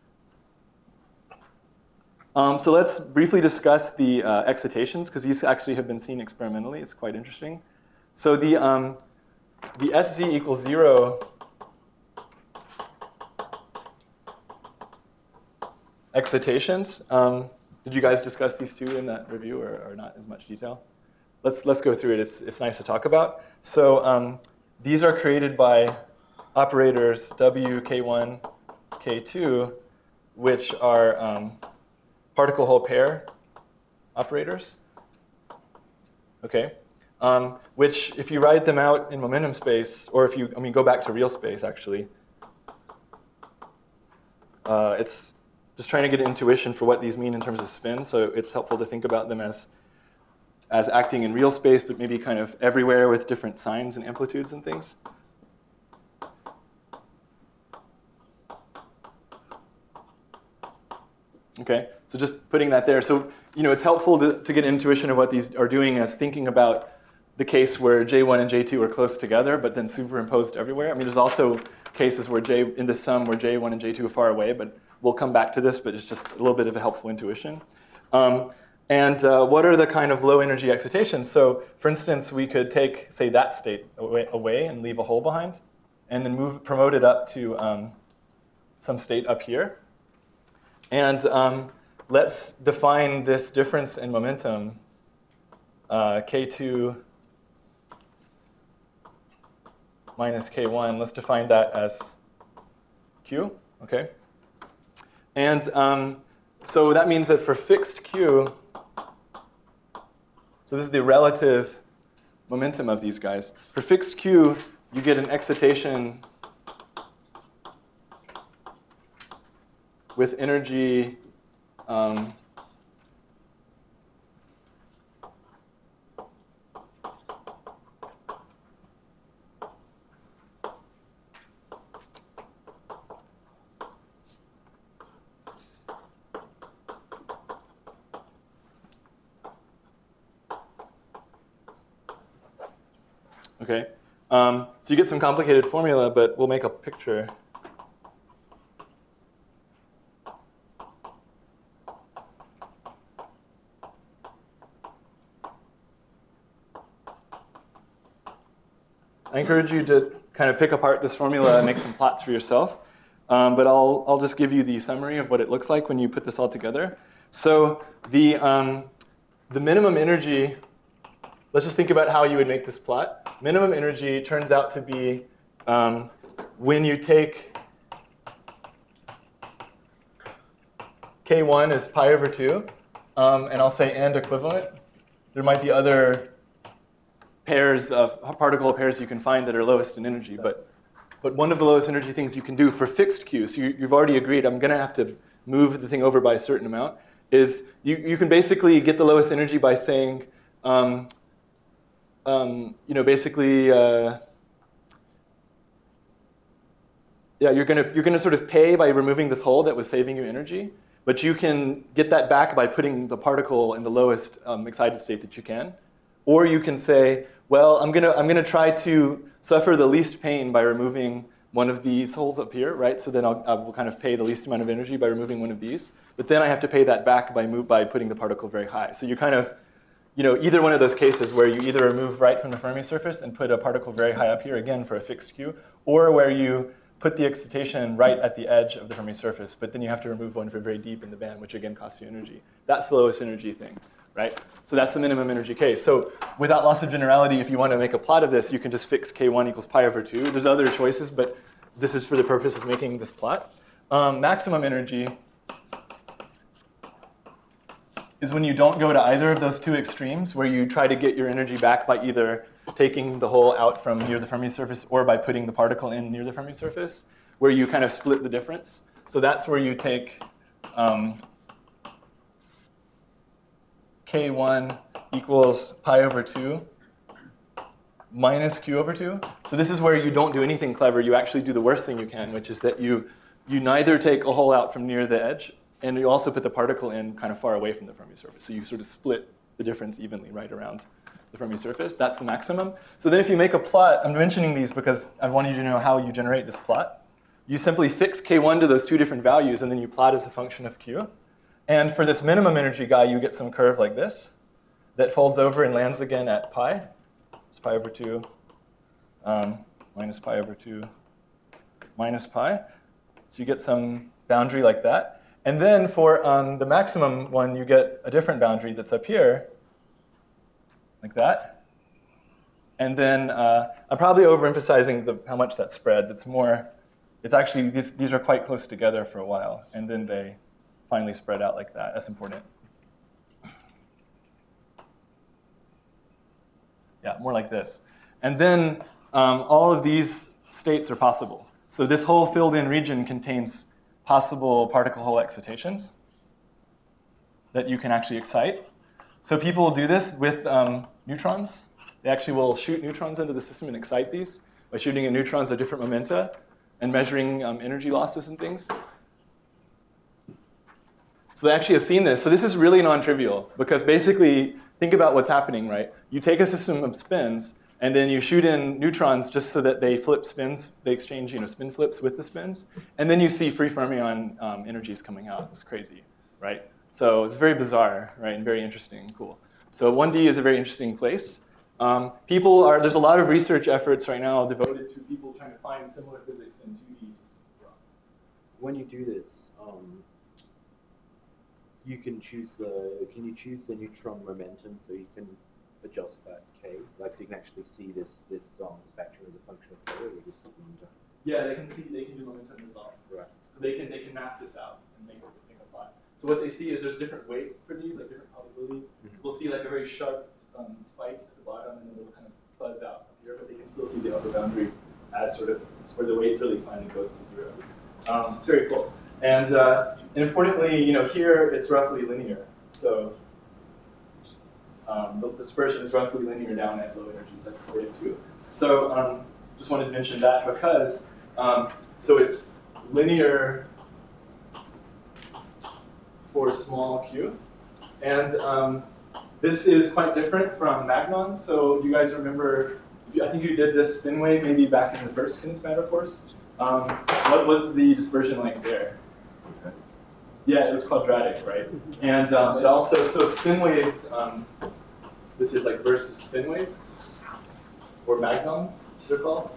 S1: So let's briefly discuss the excitations, because these actually have been seen experimentally. It's quite interesting. So the SZ equals 0 excitations. Did you guys discuss these two in that review, or not as much detail? Let's go through it. It's nice to talk about. So these are created by operators W, K1, K2, which are particle hole pair operators. okay? Which, if you write them out in momentum space, or if you, go back to real space, actually, it's just trying to get an intuition for what these mean in terms of spin, so it's helpful to think about them as acting in real space, but maybe kind of everywhere with different signs and amplitudes and things. Okay, so just putting that there. So, it's helpful to get an intuition of what these are doing as thinking about the case where J1 and J2 are close together, but then superimposed everywhere. There's also cases where in the sum where J1 and J2 are far away, but we'll come back to this, but it's just a little bit of a helpful intuition. And what are the kind of low energy excitations? So, for instance, we could take, say, that state away and leave a hole behind, and then promote it up to some state up here. And let's define this difference in momentum, K2 minus K1. Let's define that as Q, okay? And so that means that for fixed Q, so this is the relative momentum of these guys. For fixed Q, you get an excitation with energy okay. So you get some complicated formula, but we'll make a picture. I encourage you to kind of pick apart this formula and make some plots for yourself. But I'll just give you the summary of what it looks like when you put this all together. So the minimum energy, let's just think about how you would make this plot. Minimum energy turns out to be when you take K1 is pi over 2, and I'll say and equivalent. There might be other pairs of particle pairs you can find that are lowest in energy, but one of the lowest energy things you can do for fixed Q, so you've already agreed I'm going to have to move the thing over by a certain amount, is you can basically get the lowest energy by saying, basically, you're gonna sort of pay by removing this hole that was saving you energy, but you can get that back by putting the particle in the lowest excited state that you can. Or you can say, well, I'm gonna try to suffer the least pain by removing one of these holes up here, right? So then I will kind of pay the least amount of energy by removing one of these. But then I have to pay that back by putting the particle very high. So you kind of, either one of those cases where you either remove right from the Fermi surface and put a particle very high up here, again, for a fixed Q, or where you put the excitation right at the edge of the Fermi surface, but then you have to remove one very deep in the band, which again costs you energy. That's the lowest energy thing, right? So that's the minimum energy case. So without loss of generality, if you want to make a plot of this, you can just fix K1 equals pi over 2. There's other choices, but this is for the purpose of making this plot. Maximum energy is when you don't go to either of those two extremes, where you try to get your energy back by either taking the hole out from near the Fermi surface or by putting the particle in near the Fermi surface, where you kind of split the difference. So that's where you take K1 equals pi over 2 minus Q over 2. So this is where you don't do anything clever. You actually do the worst thing you can, which is that you neither take a hole out from near the edge, and you also put the particle in kind of far away from the Fermi surface. So you sort of split the difference evenly right around the Fermi surface. That's the maximum. So then if you make a plot, I'm mentioning these because I wanted you to know how you generate this plot. You simply fix K1 to those two different values, and then you plot as a function of Q. And for this minimum energy guy, you get some curve like this that folds over and lands again at pi. It's pi over 2 minus pi over 2 minus pi. So you get some boundary like that. And then for the maximum one, you get a different boundary that's up here, like that. And then I'm probably overemphasizing how much that spreads. It's actually, these are quite close together for a while, and then they finally spread out like that. That's important. Yeah, more like this. And then all of these states are possible. So this whole filled-in region contains possible particle hole excitations that you can actually excite. So people do this with neutrons. They actually will shoot neutrons into the system and excite these by shooting at neutrons at different momenta and measuring energy losses and things. So they actually have seen this. So this is really non-trivial because basically, think about what's happening, right? You take a system of spins and then you shoot in neutrons just so that they flip spins. They exchange spin flips with the spins. And then you see free fermion energies coming out. It's crazy, right? So it's very bizarre, right, and very interesting and cool. So 1D is a very interesting place. There's a lot of research efforts right now devoted to people trying to find similar physics in 2D systems as well.
S2: When you do this, you can choose the neutron momentum so you can adjust that k, like so you can actually see this spectrum as a function of k, or just momentum.
S1: Yeah, they can do momentum resolve.
S2: Right.
S1: So they can map this out and make a plot. So what they see is there's different weight for these, like different probability. Mm-hmm. So we'll see like a very sharp spike at the bottom, and then it'll kind of fuzz out up here, but they can still see the upper boundary as sort of where the weight really finally goes to 0. It's very cool. And importantly, here it's roughly linear. So the dispersion is roughly linear down at low energies. That's important too. So just wanted to mention that because so it's linear for small q, and this is quite different from magnons. So you guys remember? I think you did this spin wave maybe back in the first Kinetz-Matter course. What was the dispersion like there? Yeah, it was quadratic, right? And it also, so spin waves, this is like versus spin waves, or magnons, they're called.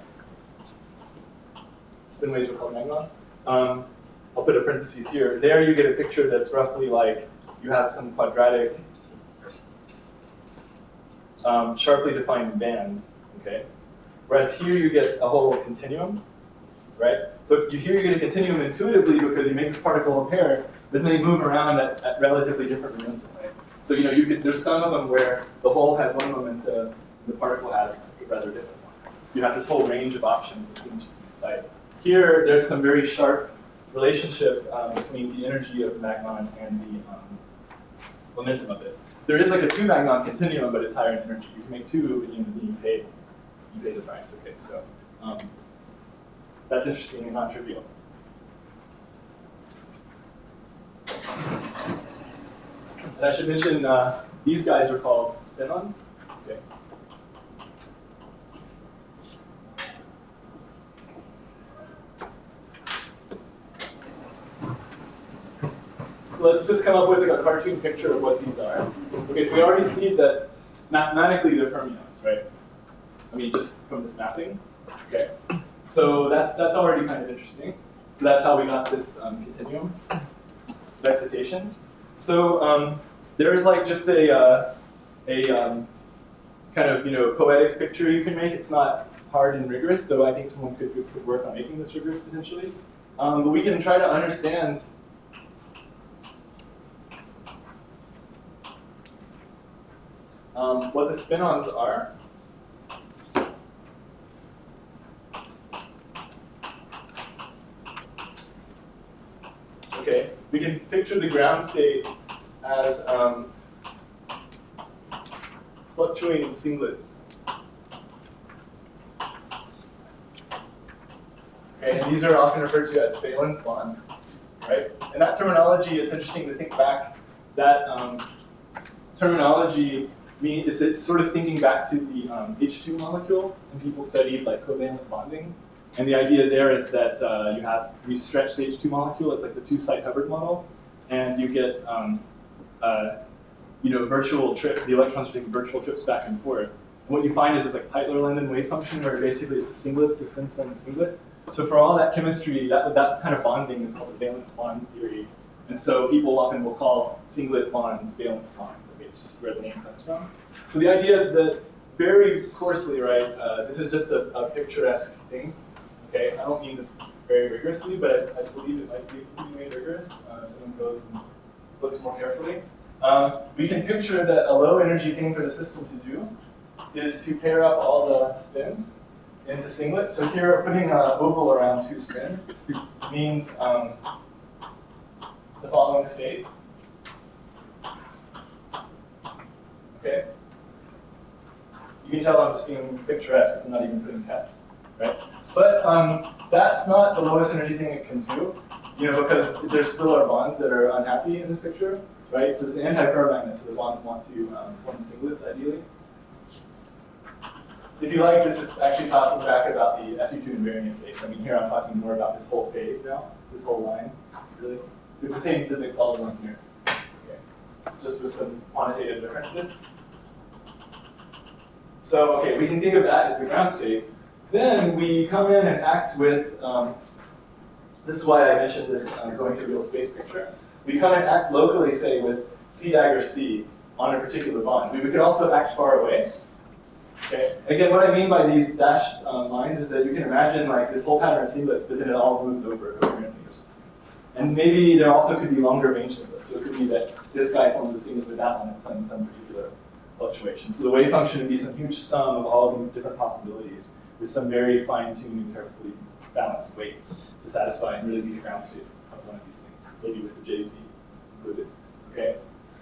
S1: Spin waves are called magnons. I'll put a parentheses here. There you get a picture that's roughly like, you have some quadratic, sharply defined bands, okay? Whereas here you get a whole continuum, right? So here you get a continuum intuitively because you make this particle pair, but then they move around at relatively different momentum, right? So there's some of them where the whole has one momentum, and the particle has a rather different one. So you have this whole range of options of things you can decide. Here, there's some very sharp relationship between the energy of the magnon and the momentum of it. There is like a 2-magnon continuum, but it's higher in energy. You can make 2, and you pay the price. Okay, so that's interesting and non-trivial. And I should mention these guys are called spin-ons. Okay. So let's just come up with a cartoon picture of what these are. Okay, so we already see that mathematically they're fermions, right? I mean, just from this mapping. Okay. So that's already kind of interesting. So that's how we got this continuum of excitations. So there's like just a kind of poetic picture you can make. It's not hard and rigorous, though I think someone could work on making this rigorous potentially. But we can try to understand what the spin-ons are. Okay, we can picture the ground state as fluctuating singlets. Okay, and these are often referred to as valence bonds, right? And that terminology, it's interesting to think back. That terminology it's sort of thinking back to the H2 molecule, and people studied like covalent bonding. And the idea there is that you stretch the H2 molecule. It's like the 2-site Hubbard model, and you get virtual trips. The electrons are taking virtual trips back and forth. And what you find is this like Heitler-London wave function, where basically it's a singlet, the spin-spin singlet. So for all that chemistry, that kind of bonding is called the valence bond theory. And so people often will call singlet bonds valence bonds. Okay, it's just where the name comes from. So the idea is that very coarsely, right? This is just a picturesque thing. Okay, I don't mean this very rigorously, but I believe it might be made rigorous if someone goes and looks more carefully. We can picture that a low energy thing for the system to do is to pair up all the spins into singlets. So here, putting an oval around 2 spins means the following state. Okay. You can tell I'm just being picturesque because I'm not even putting text, right? But that's not the lowest energy thing it can do, because there still are bonds that are unhappy in this picture, right? So it's an anti-ferromagnet, so the bonds want to form singlets ideally. If you like, this is actually talking back about the SU2 invariant phase. I mean, here I'm talking more about this whole phase now, this whole line, really. So it's the same physics all along here, okay. Just with some quantitative differences. So, okay, we can think of that as the ground state. Then we come in and act with, this is why I mentioned this going to real space picture. We come and act locally, say, with C dagger C on a particular bond. We could also act far away. Okay. Again, what I mean by these dashed lines is that you can imagine like this whole pattern of singlets, but then it all moves over coherently or something. And maybe there also could be longer range singlets. So it could be that this guy forms a singlet with that one at some particular fluctuation. So the wave function would be some huge sum of all of these different possibilities with some very fine-tuned and carefully balanced weights to satisfy and really be the ground state of one of these things, maybe with the JZ included. Okay.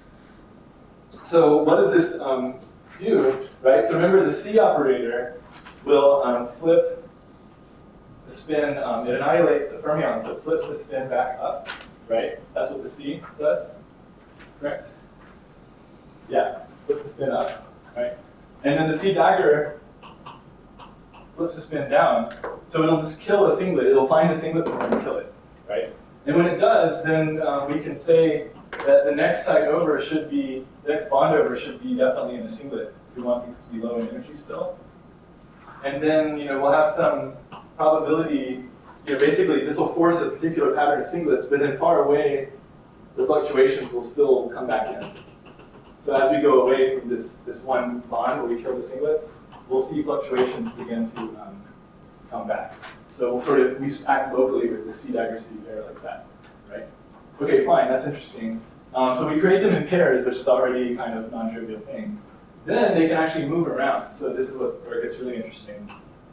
S1: So what does this do, right? So remember the C operator will flip the spin, it annihilates the fermion, so it flips the spin back up, right? That's what the C does, correct? Yeah, flips the spin up, right? And then the C dagger flips the spin down, so it'll just kill a singlet. It'll find a singlet somewhere and kill it, right? And when it does, then we can say that the next site over should be, the next bond over should be definitely in a singlet. We want things to be low in energy still. And then, we'll have some probability, basically this will force a particular pattern of singlets, but then far away, the fluctuations will still come back in. So as we go away from this one bond where we kill the singlets, we'll see fluctuations begin to come back. So we just act locally with the C dagger C pair like that, right? Okay, fine, that's interesting. So we create them in pairs, which is already kind of a non-trivial thing. Then they can actually move around. So this is where it gets really interesting.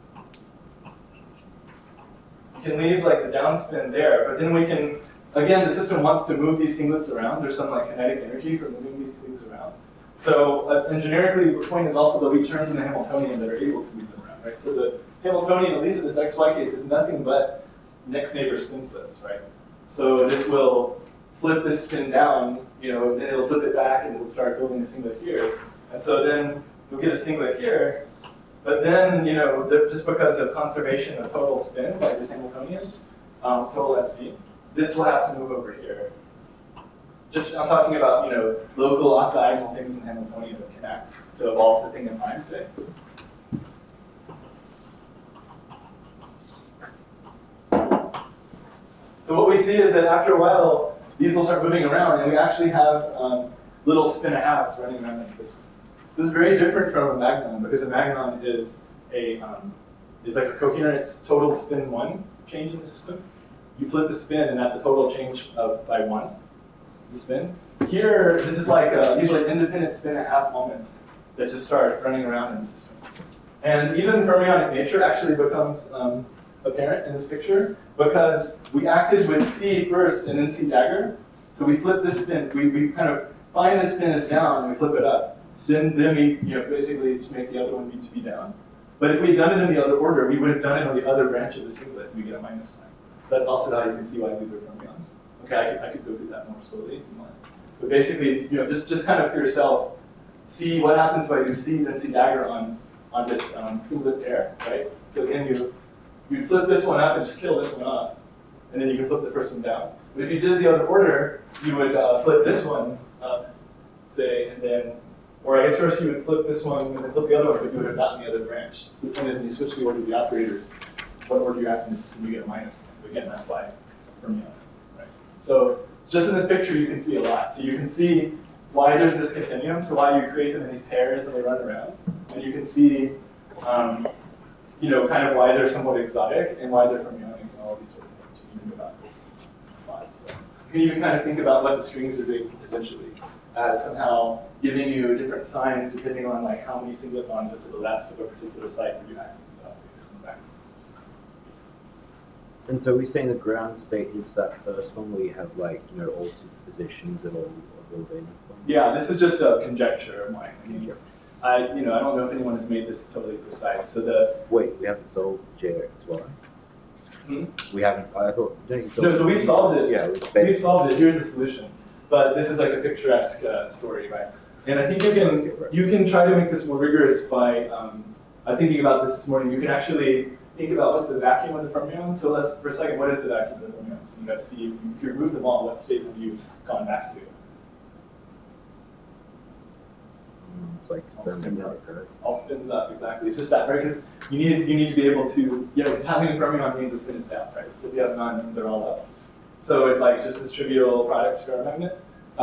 S1: We can leave like the downspin there, but then we can, again, the system wants to move these singlets around. There's some like kinetic energy for moving these things around. So, and generically, the point is also there'll be terms in the Hamiltonian that are able to move them around, right? So the Hamiltonian, at least in this XY case, is nothing but next neighbor spin flips, right? So this will flip this spin down, then it'll flip it back and it'll start building a singlet here. And so then you'll get a singlet here, but then, just because of conservation of total spin, like this Hamiltonian, total SC, this will have to move over here. I'm talking about, local off-diagonal things in the Hamiltonian that can act to evolve the thing in time, say. So what we see is that after a while, these will start moving around, and we actually have little spin-a-halves running around in the system. So this is very different from a magnon, because a magnon is like a coherent total spin 1 change in the system. You flip the spin, and that's a total change by 1, the spin. Here, this is like these are like independent spin-a-half moments that just start running around in the system. And even fermionic nature actually becomes apparent in this picture, because we acted with C first and then C dagger. So we flip this spin, we kind of find this spin is down and we flip it up. Then we basically just make the other one need to be down. But if we had done it in the other order, we would have done it on the other branch of the singlet and we get a minus sign. So that's also how you can see why these are fermions. Okay, I could go through that more slowly if you want. But basically, just kind of for yourself, see what happens if I do C then C dagger on this singlet pair, right? So again, you flip this one up and just kill this one off, and then you can flip the first one down. But if you did the other order, you would flip this one up, say, and then, or I guess first you would flip this one and then flip the other one, but you would have gotten the other branch. So this one is when you switch the order of the operators, what order you act in the system, you get a minus. So again, that's why fermion, right? So just in this picture, you can see a lot. So you can see why there's this continuum, so why you create them in these pairs and they run around. And you can see kind of why they're somewhat exotic and why they're fermionic and all these sort of things. You can think about this a lot. So you can even kind of think about what the strings are doing potentially as somehow giving you different signs depending on like how many singlet bonds are to the left of a particular site where you active and stuff.
S2: And so we're saying the ground state is that first one where you have like, you know, all superpositions of all data.
S1: Yeah, this is just a conjecture of mine. I don't know if anyone has made this totally precise. So
S2: wait, we haven't solved JXY. We haven't. I thought.
S1: No, so we solved it.
S2: Yeah,
S1: we solved it. Here's the solution. But this is like a picturesque story, right? And I think you can try to make this more rigorous by. I was thinking about this morning. You can actually think about what's the vacuum of the fermions. So let's for a second. What is the vacuum of the fermions? You guys see if you remove them all, what state have you gone back to?
S2: It's like
S1: all spins up, exactly. It's just that, right? Because you need to be able to, having a fermion means the spin is down, right? So if you have none, they're all up. So it's like just this trivial product ferromagnet.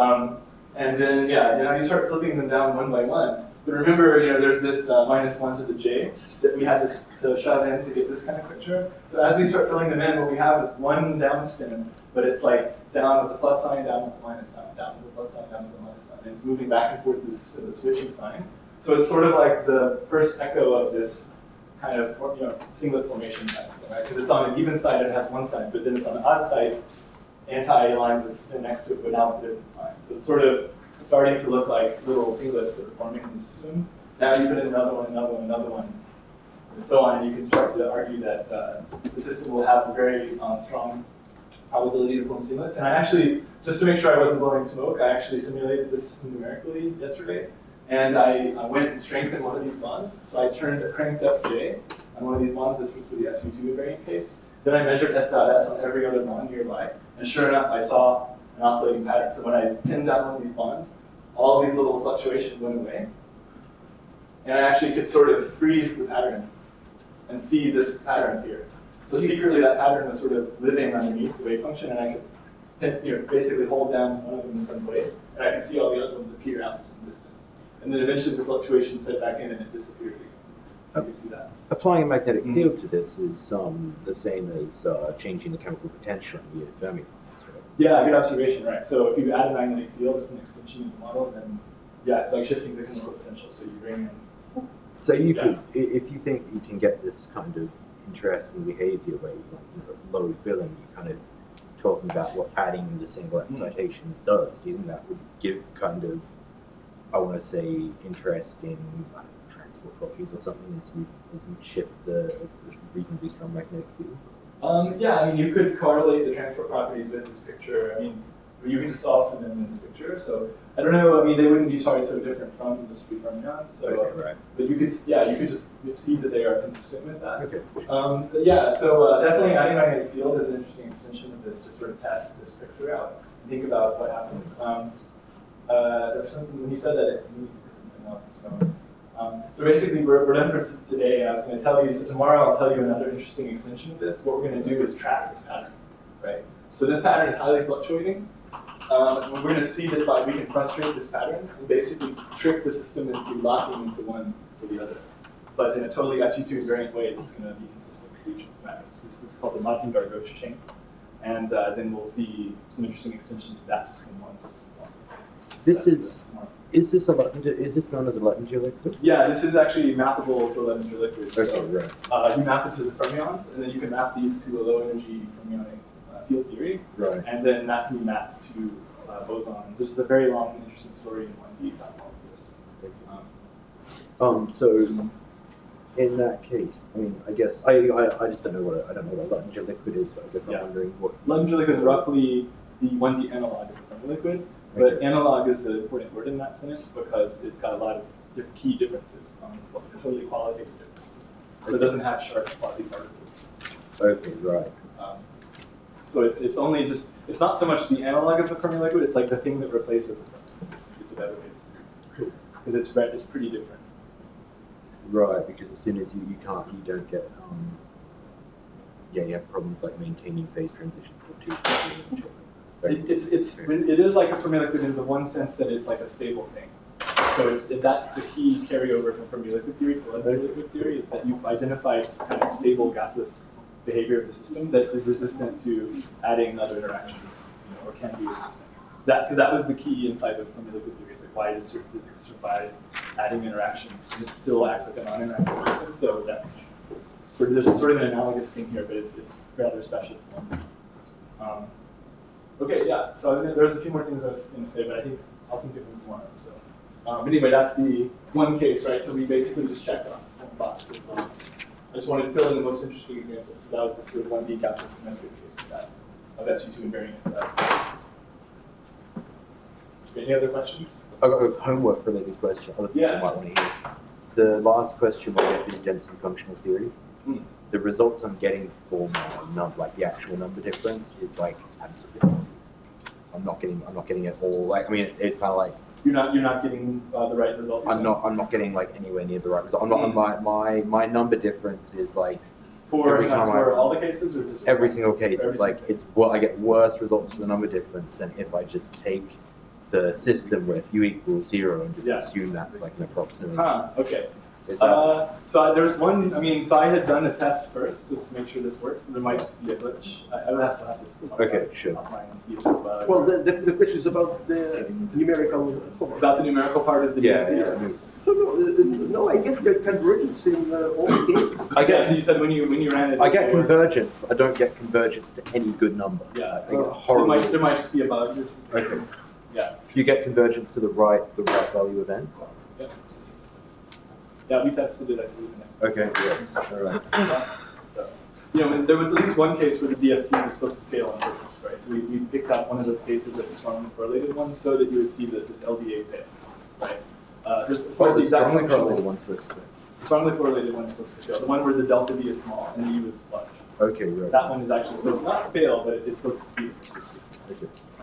S1: And then, now you start flipping them down one by one. But remember, there's this -1 to the j that we had to shove in to get this kind of picture. So as we start filling them in, what we have is one down spin, but it's like down with the plus sign, down with the minus sign, down with the plus sign, down with the minus sign. And it's moving back and forth through the switching sign. So it's sort of like the first echo of this kind of singlet formation kind of thing, right? Because it's on an even side, it has one side, but then it's on an odd side, anti-aligned with the spin next to it, but now with a different sign. So it's sort of starting to look like little singlets that are forming in the system. Now you put in another one, another one, another one, and so on, and you can start to argue that the system will have a very strong probability to form singlets. And I actually, just to make sure I wasn't blowing smoke, I actually simulated this system numerically yesterday. And I went and strengthened one of these bonds. So I cranked up J on one of these bonds. This was for the SU2 invariant case. Then I measured S.S on every other bond nearby. And sure enough, I saw an oscillating pattern. So when I pinned down one of these bonds, all of these little fluctuations went away. And I actually could sort of freeze the pattern and see this pattern appear. So secretly, that pattern was sort of living underneath the wave function, and I could basically hold down one of them in some place, and I could see all the other ones appear out to some distance. And then eventually the fluctuation set back in and it disappeared again. So you can see that.
S2: Applying a magnetic field to this is the same as changing the chemical potential in the fermions. Right?
S1: Yeah, good observation, right. So if you add a magnetic field as an extension of the model, then it's like shifting the chemical potential. So you bring in.
S2: So you could, if you think you can get this kind of interesting behavior where low filling, you're kind of talking about what adding the single excitations does. Do you think that would give kind of, I want to say, interest in transport properties or something as you shift the reasonably strong magnetic field?
S1: You could correlate the transport properties with this picture. You can just solve for them in this picture. So I don't know. They wouldn't be so different from the discrete fermions. So,
S2: okay, right.
S1: But you could just see that they are consistent with that.
S2: Okay.
S1: So definitely adding magnetic field is an interesting extension of this to sort of test this picture out and think about what happens. There was something when you said that it needed something else. So basically, we're done for today. I was going to tell you. So tomorrow, I'll tell you another interesting extension of this. What we're going to do is track this pattern, right? So this pattern is highly fluctuating. We're going to see that we can frustrate this pattern and basically trick the system into locking into one or the other, but in a totally SU2 invariant way that's going to be consistent with each matrix. This is called the Martin-Dargoche chain, and then we'll see some interesting extensions of that just in one system also.
S2: Is this known as a Luttinger liquid?
S1: Yeah, this is actually mappable to a Luttinger liquid.
S2: Okay,
S1: so,
S2: right.
S1: You map it to the fermions, and then you can map these to a low energy fermionic field theory,
S2: right.
S1: And then that can be mapped to bosons. There's a very long and interesting story in 1D about all of this.
S2: So in that case, I guess I just don't know what Luttinger liquid is, but I guess I'm wondering what
S1: Luttinger liquid is roughly the 1D analog of the Fermi liquid, but analog is an important word in that sentence because it's got a lot of key differences, totally qualitative differences. So it doesn't have sharp quasi-particles.
S2: Okay, right.
S1: So it's only just, it's not so much the analog of the Fermi liquid, it's like the thing that replaces it. It's a better way to say it. Because it's pretty different.
S2: Right, because as soon as you don't get, you have problems like maintaining phase transitions or two. So
S1: it is like a Fermi liquid in the one sense that it's like a stable thing. So that's the key carryover from Fermi liquid theory to Luttinger liquid theory, is that you've identified some kind of stable gapless behavior of the system that is resistant to adding other interactions, or can be resistant. because that was the key insight of liquid theory. It's like, why does certain physics survive adding interactions? And it still acts like a non-interactive system. So that's there's sort of an analogous thing here, but it's rather special to one. Okay, yeah. So there's a few more things I was going to say, but I think I'll think of them tomorrow. So, but anyway, that's the one case, right? So we basically just checked on this one box. I just wanted to fill in the most interesting examples. So that was the sort of 1D calculus symmetric case of SU2 invariant. Any other questions?
S2: I've got a homework-related question. Other people might want to hear. The last question we get in density functional theory. The results I'm getting for my like the actual number difference is like absolutely. I'm not getting it all. Like I mean, it's kind of like
S1: you're not getting the right result.
S2: I'm not getting like anywhere near the right result. I'm not. My number difference is like
S1: every time for all the cases or just
S2: every single case. It's like I get worse results for the number difference than if I just take the system where u equals 0 and just assume that's like an approximation.
S1: Okay. So there's one. I mean, so I had done a test first just to make sure this works. So there might just be a glitch. I would have to see.
S2: Okay, sure.
S1: And see if
S4: well, the question is about the numerical.
S1: About the numerical part of the DFT.
S4: No, I get the convergence in all the cases.
S1: I guess you said when you ran it.
S2: I get convergence, but I don't get convergence to any good number.
S1: Yeah,
S2: I get horrible.
S1: There might just be a bug.
S2: Okay.
S1: Yeah.
S2: You get convergence to the right value of n.
S1: Yeah. Yeah, we tested it, I believe.
S2: Okay, yeah, all right.
S1: So, there was at least one case where the DFT was supposed to fail on purpose, right? So we picked out one of those cases as a strongly correlated one so that you would see that this LDA fails, right? There's, of course, the exact
S2: strongly correlated one's supposed to fail.
S1: Strongly correlated one is supposed to fail. The one where the delta V is small and the U is large.
S2: Okay, right.
S1: That one is actually supposed to not fail, but it's supposed to be.
S2: Okay.